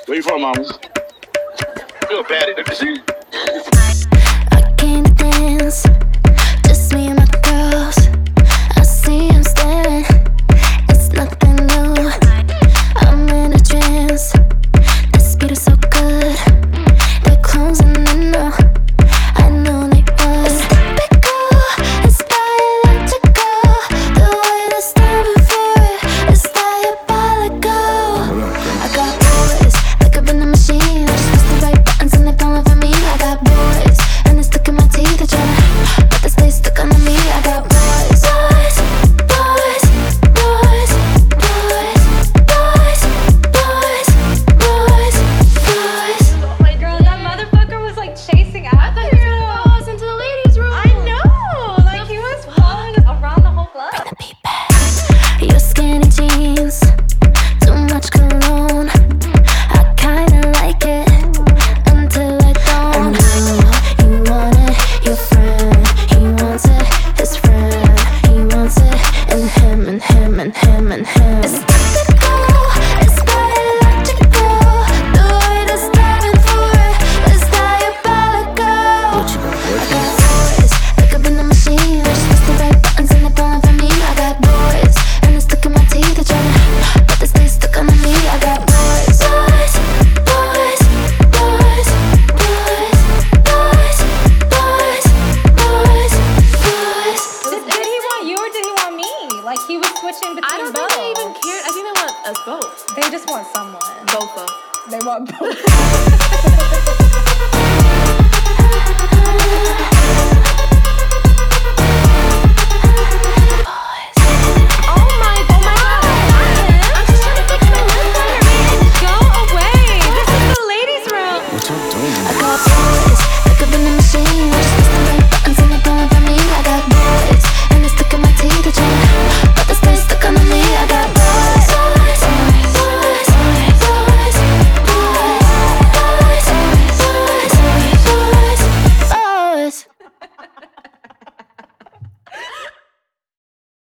Where you from, mama? You're a baddie, let me see. I came to dance, just me and my girls. I see him staring, it's nothing new. I'm in a trance, this beat is so good. They're closing in now, I know they would. It's typical, it's biological. The way they're standing for it, it's diabolical. I got boys, like up in the machine. I just press the right buttons and they're calling for me. I got boys, and they're stuck in my teeth. They tryna, but they stay stuck under me. I got boys, boys, boys, boys, boys, boys, boys, boys, boys. Like, girl, that motherfucker was like chasing after you. I was into the ladies' room. I know, like he was following us around the whole club. The beat back. Your skinny jeans, too much cologne. I kinda like it until I don't. I know you want it, your friend. He wants it, his friend. He wants it, and him, and him, and him, and him. It's typical, it's biological. The way they're standing for it is diabolical. I got boys, like up in the machine. I just press the right buttons and they're calling for me. I got boys, and they're stuck in my teeth. They're tryna, but they stay stuck under me. I got boys, boys, boys, boys, boys, boys, boys, boys, boys. Did he want you or did he want me? Like he was switching between I don't both. think they even cared. I think they want us both. They just want someone. Both of. They want both.